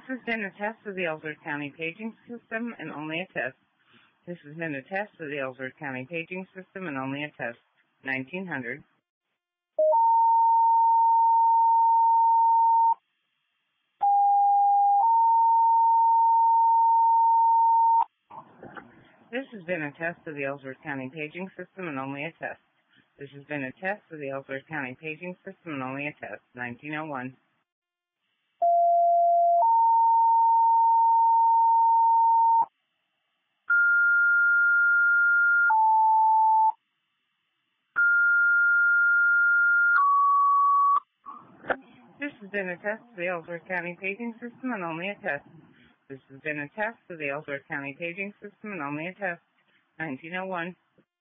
has been a test of the Ellsworth County paging system and only a test. This has been a test of the Ellsworth County paging system and only a test. 1900. This has been a test of the Ellsworth County paging system and only a test. This has been a test of the Ellsworth County paging system and only a test. 1901. This has been a test of the Ellsworth County paging system and only a test. This has been a test of the Ellsworth County paging system and only a test. 1901.